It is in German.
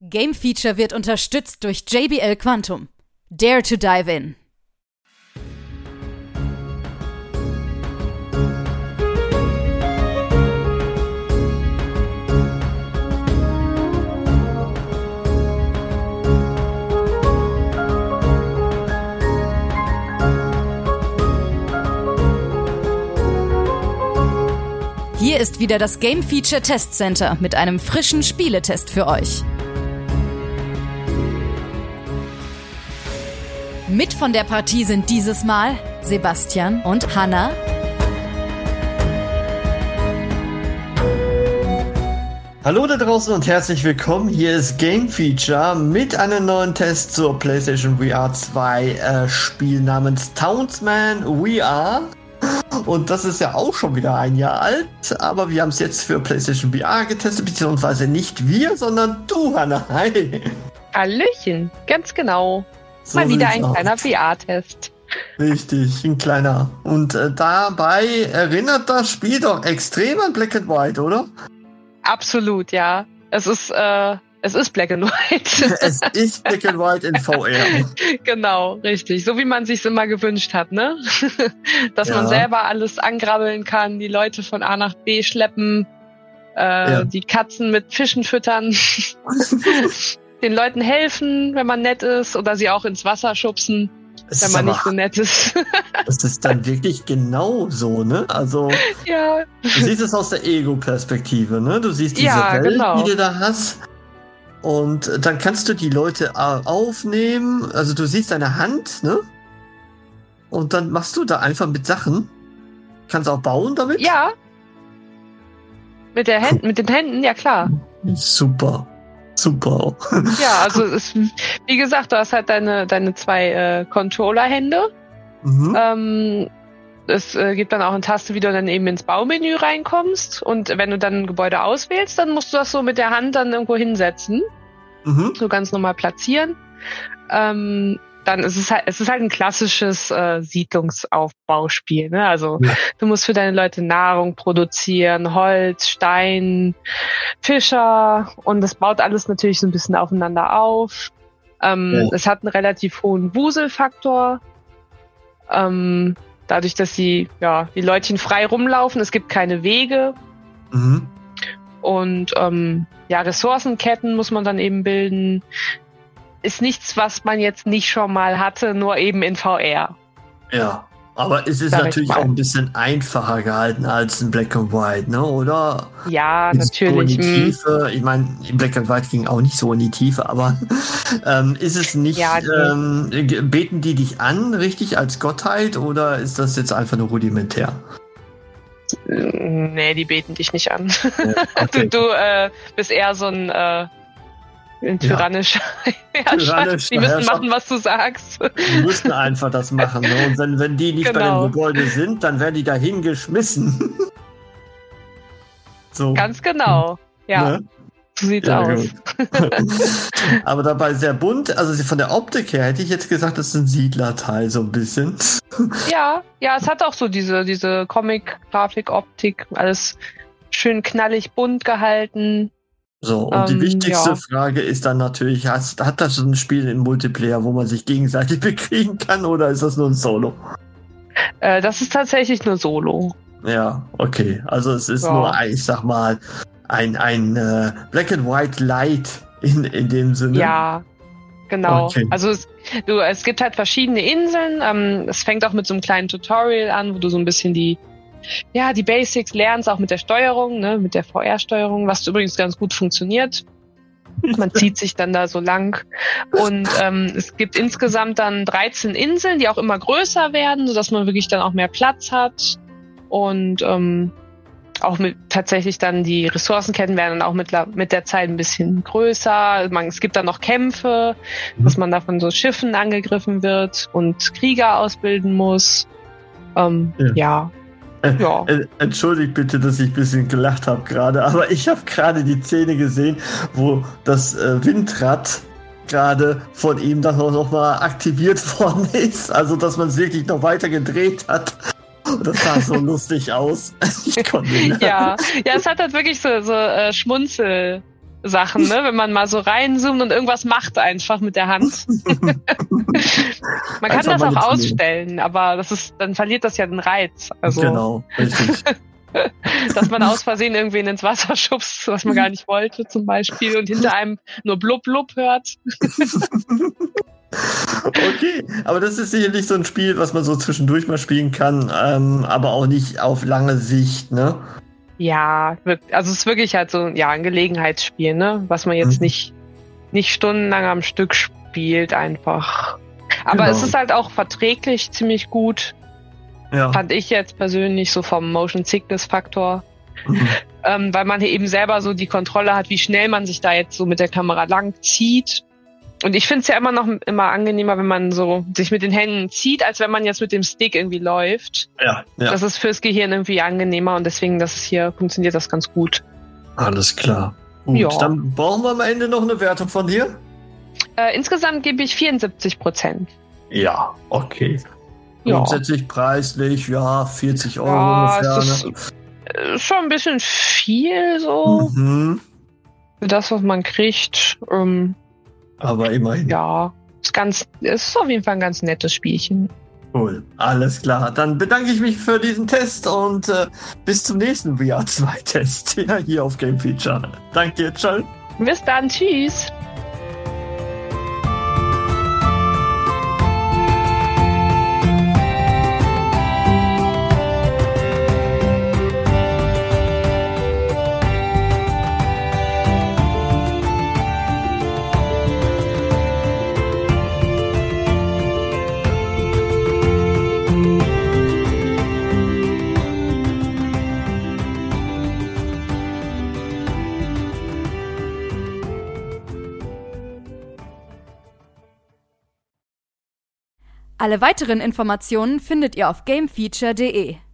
Game Feature wird unterstützt durch JBL Quantum. Dare to dive in. Hier ist wieder das Game Feature Test Center mit einem frischen Spieletest für euch. Mit von der Partie sind dieses Mal Sebastian und Hanna. Hallo da draußen und herzlich willkommen. Hier ist Game Feature mit einem neuen Test zur PlayStation VR 2 Spiel namens Townsman VR. Und das ist ja auch schon wieder ein Jahr alt, aber wir haben es jetzt für PlayStation VR getestet, beziehungsweise nicht wir, sondern du, Hanna. Hi. Hallöchen, ganz genau. So mal wieder ein aus. kleiner VR-Test. Richtig, ein kleiner. Und dabei erinnert das Spiel doch extrem an Black and White, oder? Absolut, ja. Es ist Black and White. Es ist Black and White in VR. Genau, richtig. So wie man sich's immer gewünscht hat, ne? Dass man selber alles angrabbeln kann, die Leute von A nach B schleppen, die Katzen mit Fischen füttern, den Leuten helfen, wenn man nett ist, oder sie auch ins Wasser schubsen, wenn man nicht so nett ist. Das ist dann wirklich genau so, ne? Also, ja. Du siehst es aus der Ego-Perspektive, ne? Du siehst diese Welt, genau, die du da hast. Und dann kannst du die Leute aufnehmen. Also du siehst deine Hand, ne? Und dann machst du da einfach mit Sachen. Kannst auch bauen damit? Ja. Mit den Händen, ja klar. Super. Super. Ja, also wie gesagt, du hast halt deine zwei Controller-Hände. Mhm. Es gibt dann auch eine Taste, wie du dann eben ins Baumenü reinkommst. Und wenn du dann ein Gebäude auswählst, dann musst du das so mit der Hand dann irgendwo hinsetzen. Mhm. So ganz normal platzieren. Dann ist es ist halt ein klassisches Siedlungsaufbauspiel, ne? Also du musst für deine Leute Nahrung produzieren, Holz, Stein, Fischer, und das baut alles natürlich so ein bisschen aufeinander auf. Es hat einen relativ hohen Wuselfaktor. Dadurch, dass die Leutchen frei rumlaufen, es gibt keine Wege. Mhm. Und Ressourcenketten muss man dann eben bilden. Ist nichts, was man jetzt nicht schon mal hatte, nur eben in VR. Ja, aber es ist natürlich auch ein bisschen einfacher gehalten als in Black and White, ne? Oder? Ja, ist natürlich. So in die Tiefe. Ich meine, Black and White ging auch nicht so in die Tiefe, aber ist es nicht, beten die dich an, richtig als Gottheit, oder ist das jetzt einfach nur rudimentär? Nee, die beten dich nicht an. Ja, okay. Du bist eher so ein tyrannischer Herrscher. Die müssen machen, was du sagst. Die müssen einfach das machen. Ne? Und wenn die nicht bei dem Gebäude sind, dann werden die da hingeschmissen. So. Ganz genau. Ja, ne? So sieht's aus. Aber dabei sehr bunt. Also von der Optik her hätte ich jetzt gesagt, das ist ein Siedlerteil so ein bisschen. Ja, es hat auch so diese Comic-Grafik-Optik. Alles schön knallig bunt gehalten. So, und die wichtigste Frage ist dann natürlich, hat das ein Spiel im Multiplayer, wo man sich gegenseitig bekriegen kann, oder ist das nur ein Solo? Das ist tatsächlich nur Solo. Ja, okay. Also es ist nur, ich sag mal, ein Black and White Light in dem Sinne. Ja, genau. Okay. Also es gibt halt verschiedene Inseln. Es fängt auch mit so einem kleinen Tutorial an, wo du so ein bisschen die Basics lernst, auch mit der Steuerung, ne, mit der VR-Steuerung, was übrigens ganz gut funktioniert. Man zieht sich dann da so lang. Und es gibt insgesamt dann 13 Inseln, die auch immer größer werden, sodass man wirklich dann auch mehr Platz hat. Und auch tatsächlich dann die Ressourcenketten werden dann auch mit der Zeit ein bisschen größer. Es gibt dann noch Kämpfe, dass man da von so Schiffen angegriffen wird und Krieger ausbilden muss. Ja. Entschuldigt bitte, dass ich ein bisschen gelacht habe gerade, aber ich habe gerade die Szene gesehen, wo das Windrad gerade von ihm dann auch noch mal aktiviert worden ist, also dass man es wirklich noch weiter gedreht hat. Das sah so lustig aus. Ich konnte nicht. Ja, es hat halt wirklich so Schmunzel Sachen, ne? Wenn man mal so reinzoomt und irgendwas macht einfach mit der Hand. Man kann Einfach das mal auch mitnehmen. ausstellen, aber dann verliert das ja den Reiz. Also, Genau, richtig. dass man aus Versehen irgendwen ins Wasser schubst, was man gar nicht wollte zum Beispiel, und hinter einem nur blub blub hört. Okay, aber das ist sicherlich so ein Spiel, was man so zwischendurch mal spielen kann, aber auch nicht auf lange Sicht, ne? Ja, also es ist wirklich halt so, ja, ein Gelegenheitsspiel, ne? Was man jetzt nicht stundenlang am Stück spielt einfach. Aber Genau. es ist halt auch verträglich ziemlich gut. Ja. Fand ich jetzt persönlich so vom Motion Sickness Faktor. Weil man hier eben selber so die Kontrolle hat, wie schnell man sich da jetzt so mit der Kamera lang zieht. Und ich finde es ja immer angenehmer, wenn man so sich mit den Händen zieht, als wenn man jetzt mit dem Stick irgendwie läuft. Ja. Das ist fürs Gehirn irgendwie angenehmer und deswegen, funktioniert das ganz gut. Alles klar. Gut, Ja. dann brauchen wir am Ende noch eine Wertung von dir? Insgesamt gebe ich 74%. Ja, okay. Ja. Grundsätzlich preislich, ja, 40 Euro Ja, ungefähr. es ist schon ein bisschen viel so Mhm. für das, was man kriegt. Aber immerhin. Ja, es ist auf jeden Fall ein ganz nettes Spielchen. Cool, alles klar. Dann bedanke ich mich für diesen Test und bis zum nächsten VR 2 Test hier auf Game Feature. Danke dir, ciao. Bis dann, tschüss. Alle weiteren Informationen findet ihr auf gamefeature.de.